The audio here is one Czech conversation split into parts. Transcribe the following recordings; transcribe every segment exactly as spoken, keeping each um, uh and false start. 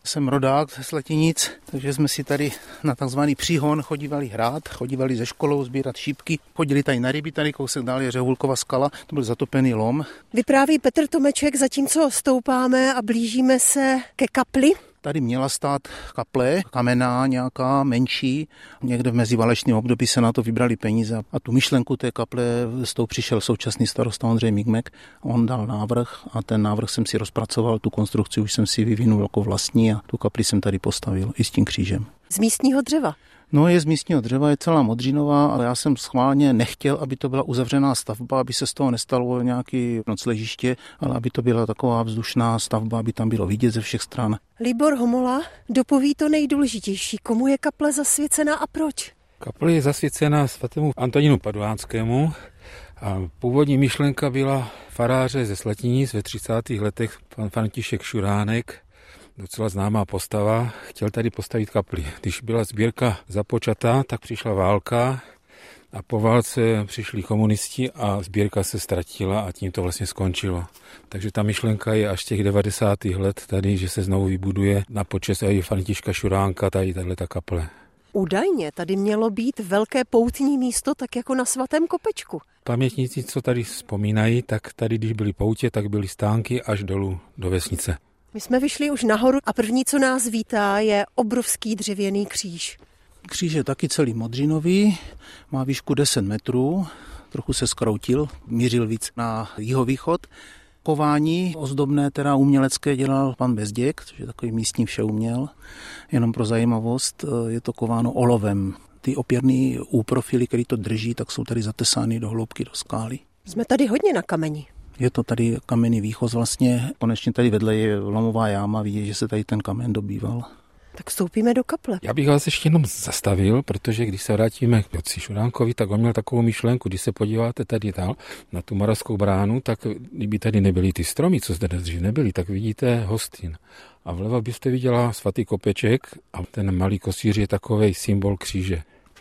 Jsem rodák ze Slatinic, takže jsme si tady na takzvaný příhon chodívali hrát, chodívali ze školou sbírat šípky, chodili tady na ryby, tady kousek dál je Řehulkova skala, to byl zatopený lom. Vypráví Petr Tomeček, zatímco stoupáme a blížíme se ke kapli. Tady měla stát kaple, kamenná nějaká, menší. Někde v meziválečném období se na to vybrali peníze a tu myšlenku té kaple s tou přišel současný starosta Ondřej Migmek. On dal návrh a ten návrh jsem si rozpracoval, tu konstrukci už jsem si vyvinul jako vlastní a tu kapli jsem tady postavil i s tím křížem. Z místního dřeva? No, je z místního dřeva, je celá modřinová, ale já jsem schválně nechtěl, aby to byla uzavřená stavba, aby se z toho nestalo nějaké nocležiště, ale aby to byla taková vzdušná stavba, aby tam bylo vidět ze všech stran. Libor Homola dopoví to nejdůležitější. Komu je kaple zasvěcená a proč? Kaple je zasvěcená svatému Antonínu Paduánskému a původní myšlenka byla faráře ze Slatinic ve třicátých letech, pan František Šuránek, docela známá postava, chtěl tady postavit kapli. Když byla sbírka započatá, tak přišla válka a po válce přišli komunisti a sbírka se ztratila a tím to vlastně skončilo. Takže ta myšlenka je až těch devadesátých let tady, že se znovu vybuduje na počest i Františka Šuránka tady tato kaple. Údajně tady mělo být velké poutní místo, tak jako na Svatém Kopečku. Pamětníci, co tady vzpomínají, tak tady, když byly poutě, tak byly stánky až dolů do vesnice. My jsme vyšli už nahoru a první, co nás vítá, je obrovský dřevěný kříž. Kříž je taky celý modřinový, má výšku deset metrů, trochu se zkroutil, mířil víc na jihovýchod. Kování ozdobné, teda umělecké, dělal pan Bezděk, což je takový místní všeuměl. Jenom pro zajímavost, je to kováno olovem. Ty opěrný úprofily, který to drží, tak jsou tady zatesány do hloubky do skály. Jsme tady hodně na kameni. Je to tady kamenný výchoz vlastně. Konečně tady vedle je lomová jáma, vidíte, že se tady ten kamen dobýval. Tak vstoupíme do kaple. Já bych vás ještě jenom zastavil, protože když se vrátíme k otci Šuránkovi, tak on měl takovou myšlenku, když se podíváte tady dál na tu Moravskou bránu, tak kdyby tady nebyly ty stromy, co zde dřív nebyly, tak vidíte hostin. A vlevo byste viděla svatý kopeček a ten malý kosíř je takovej symbol kříže.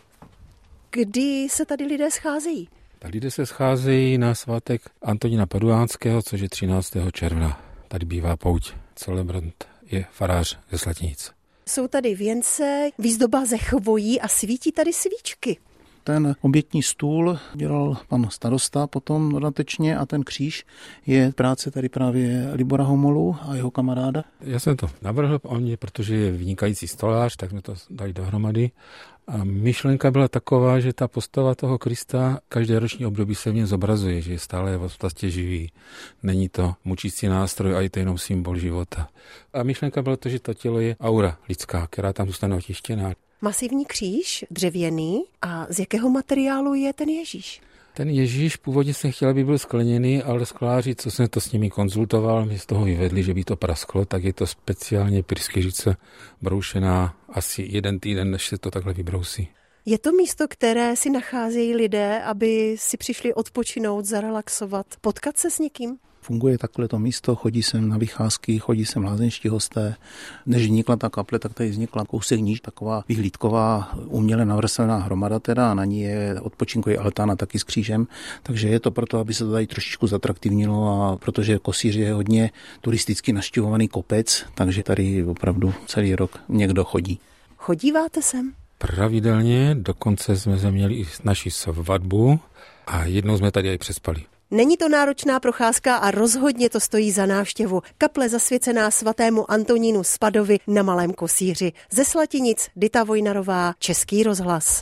Kdy se tady lidé scházejí? Tak lidé se scházejí na svátek Antonína Paduánského, což je třináctého června. Tady bývá pouť. Celebrant je farář ze Slatinic. Jsou tady věnce, výzdoba ze chvojí a svítí tady svíčky. Ten obětní stůl dělal pan starosta potom dodatečně a ten kříž je práce tady právě Libora Homolu a jeho kamaráda. Já jsem to navrhl o mě, protože je vynikající stolář, tak jsme to dali dohromady. A myšlenka byla taková, že ta postava toho Krista každé roční období se v něm zobrazuje, že je stále v podstatě živý. Není to mučící nástroj a je to jenom symbol života. A myšlenka byla to, že to tělo je aura lidská, která tam zůstane otištěná. Masivní kříž, dřevěný, a z jakého materiálu je ten Ježíš? Ten Ježíš původně jsem chtěl, aby byl skleněný, ale skláři, co jsem to s nimi konzultoval, mě z toho vyvedli, že by to prasklo, tak je to speciálně pryskyřice broušená asi jeden týden, než se to takhle vybrousí. Je to místo, které si nacházejí lidé, aby si přišli odpočinout, zarelaxovat, potkat se s někým? Funguje takhle to místo, chodí sem na vycházky, chodí sem lázeňští hosté. Než vznikla ta kaple, tak tady vznikla kousek níž, taková vyhlídková uměle navrstvená hromada teda a na ní je odpočinkový altána taky s křížem. Takže je to proto, aby se to tady trošičku zatraktivnilo a protože Kosíř je hodně turisticky navštěvovaný kopec, takže tady opravdu celý rok někdo chodí. Chodíváte sem? Pravidelně, dokonce jsme měli i naši svatbu a jednou jsme tady i přespali. Není to náročná procházka a rozhodně to stojí za návštěvu. Kaple zasvěcená svatému Antonínu z Padovy na Malém Kosíři. Ze Slatinic Dita Vojnarová, Český rozhlas.